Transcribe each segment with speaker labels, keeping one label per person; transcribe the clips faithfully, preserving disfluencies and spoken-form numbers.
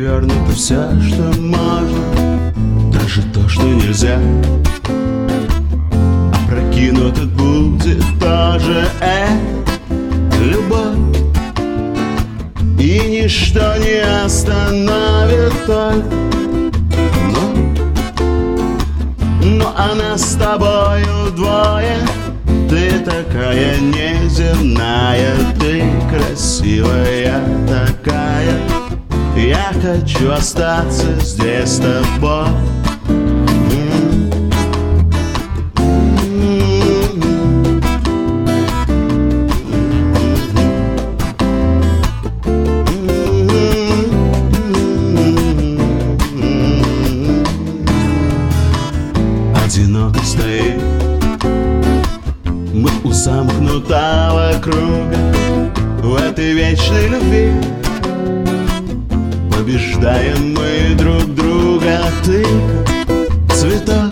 Speaker 1: перевернуто все, что можно, даже то, что нельзя. Опрокинуто будет тоже э, любовь. И ничто не остановит только Но, но она с тобою вдвое. Ты такая неземная, ты красивая такая. Я хочу остаться здесь с тобой. Одиноко стоим мы у замкнутого круга в этой вечной любви. Побеждаем мы друг друга. Ты как цветок,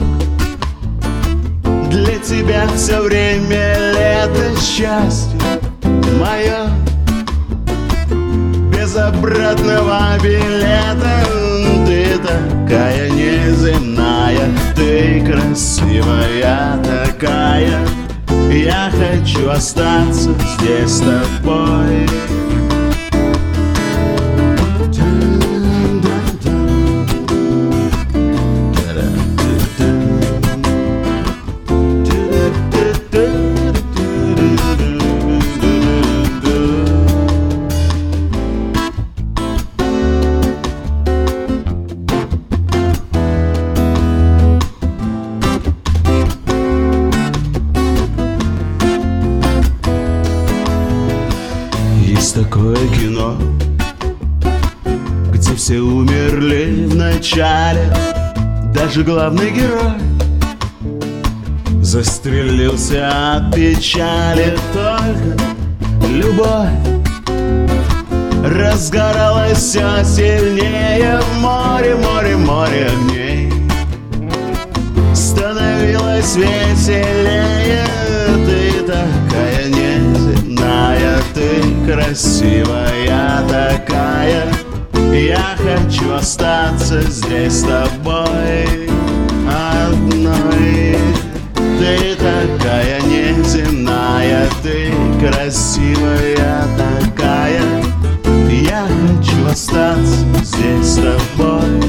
Speaker 1: для тебя все время лето, счастье мое без обратного билета. Ты такая неземная, ты красивая такая. Я хочу остаться здесь с тобой. Есть такое кино, где все умерли в начале. Даже главный герой застрелился от печали. Только любовь разгоралась все сильнее. Море, море, море огней становилось веселее. Ты такая неземная, ты красивая такая. Я хочу остаться здесь с тобой одной. Ты такая неземная, ты красивая такая. Я хочу остаться здесь с тобой.